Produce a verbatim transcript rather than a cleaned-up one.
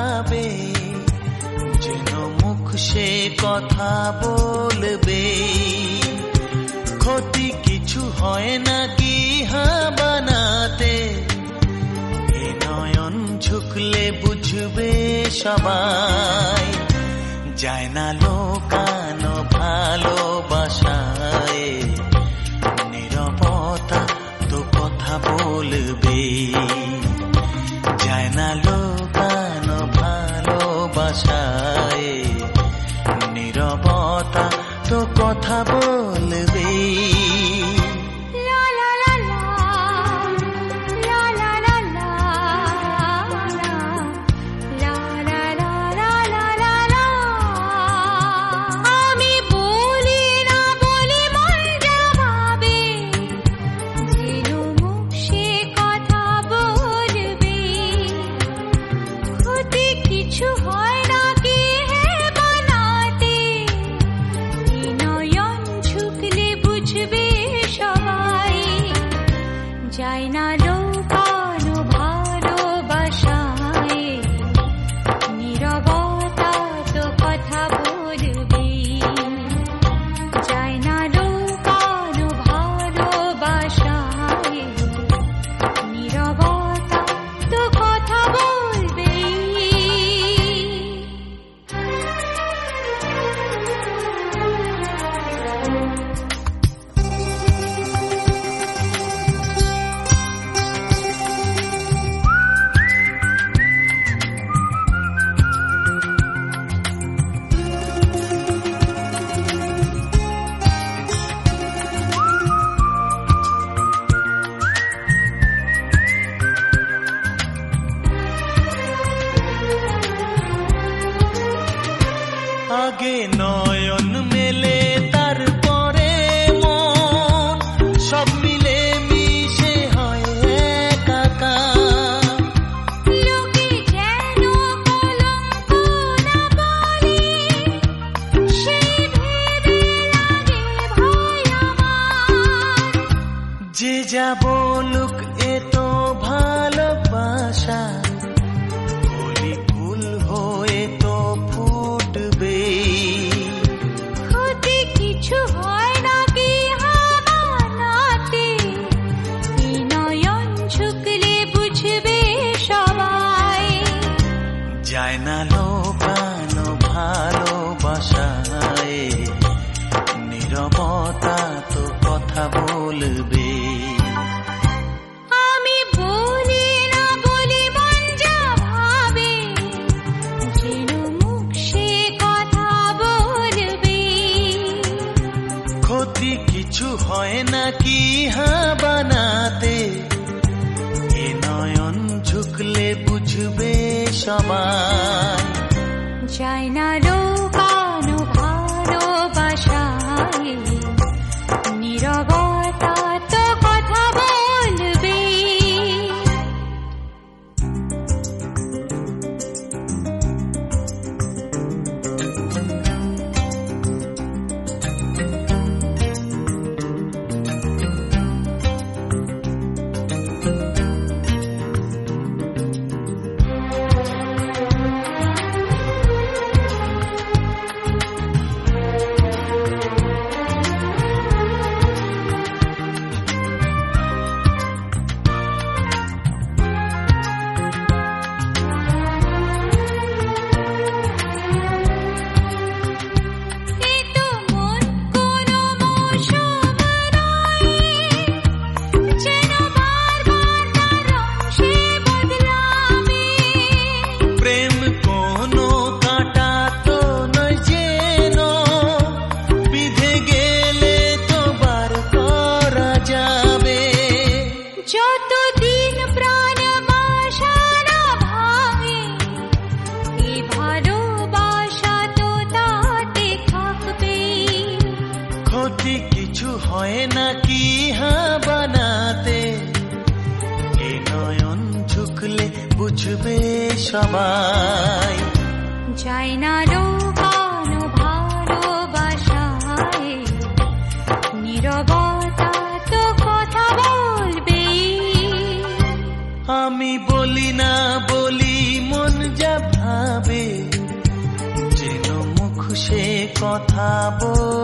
ভাবে, যেন মুখ সে কথা বলবে। ক্ষতি কিছু হয় না কি হা বানাতে, এ নয়ন ঝুঁকলে বুঝবে সবাই। যায় না লোকানো ভালোবাসায়, নীরবতা তো কথা বলবে। যায় না লোকানো ভালোবাসায়, নীরবতা তো কথা বলবে। আগে নয়ন মেলে তারপরে মন, সব মিলে মিশে হয় একাকার। লোকে যেন কলঙ্ক না বলে, সেই ভেবে লাগে ভয় আমার। যে যা বলুক এ তো ভালোবাসা, কলি ফুল হয়ে তো ফুটবে। ক্ষতি কিছু হয় না কি হামানাতে, এই নয়ন ঝুঁকলে বুঝবে সবাই। যায় না লোকানো ভালোবাসায়, নীরবতা তো কথা বলবে। আমি বলি না বলি মন যা ভাবে, যেন মুখ সে কথা বলবে। ক্ষতি কিছু হয় না কি হা বানাতে, এ নয়ন ঝুঁকলে বুঝবে সবাই। যায় না লোকানো ভালোবাসায়, নীরবতা তো কথা বলবে। কিছু হয় না কি হা বানাতে, এ নয়ন ঝুঁকলে বুঝবে সবাই। যায় না লোকানো ভালোবাসায়, নীরবতা তো কথা বলবে। আমি বলি না বলি মন যা ভাবে, কথা বল